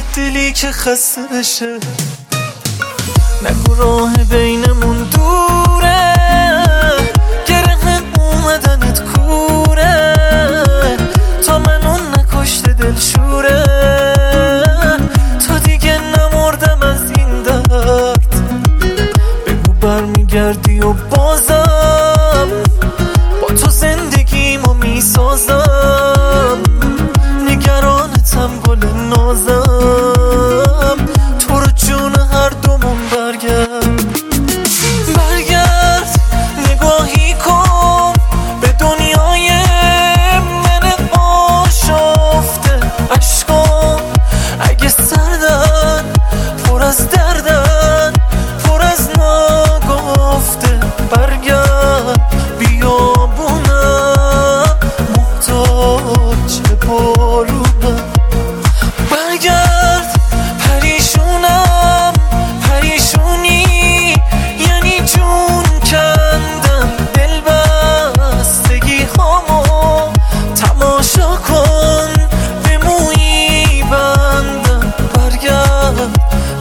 دلی که خسته بشه. نگو راه بینمون دوره، گره اومدنت کوره، تا منو نکشته دلشوره. تا دیگه نمردم از این درد، بگو برمیگردی و بازم با تو زندگیمو میسازم. نگرانتم گل نازم، تو رو جون هر دومون برگرد. برگرد نگاهی کن به دنیای من آشفته. عشقام اگه سردن پر از دردن، پر از ناگفته. برگرد بیابونم محتاج بارونم. برگرد پریشونم، پریشونی یعنی جون کندم. دل بستگی هامو تماشا کن، به مویی بندم. برگرد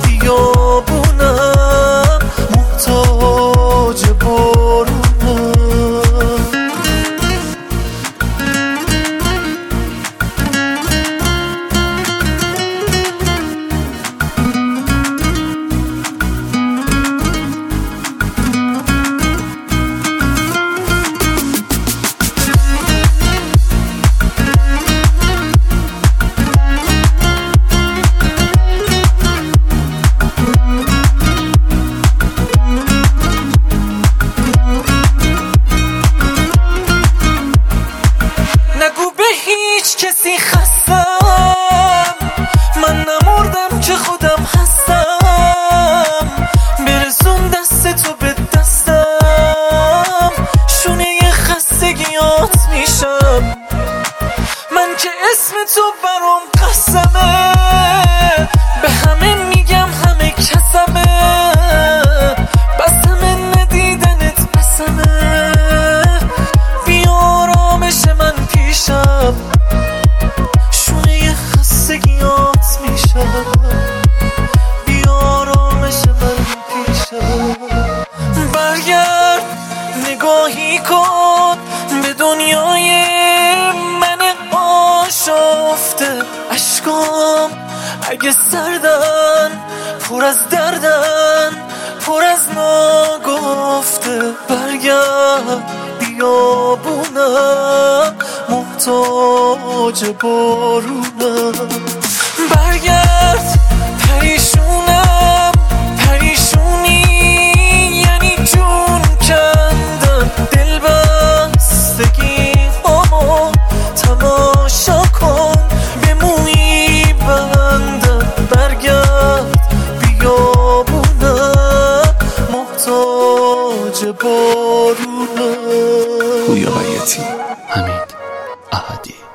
بیابونم محتاج بارونم. نگو به هیچ کسی خستم، من نمردم که خودم هستم. برسون دست تو به دستم، شونه خستگیات میشم. من که اسم تو برام قسمه، به همه میگم همه کسمه. بسمه ندیدنت بسمه، بیارامش من پیشم. شونه خستگیات میشم، بیارامش من پیشم. برگرد نگاهی کن به دنیای من آشفته. عشقام اگه سردن پر از دردن، پر از ناگفته. برگرد بیابونم محتاج بارونم. برگرد پریشونم، پریشونی یعنی جون کندن. دل بستگی هامو تماشا کن، به مویی بندم. برگرد بیابونم محتاج بارونم. پویا بیاتی، حمید احدی.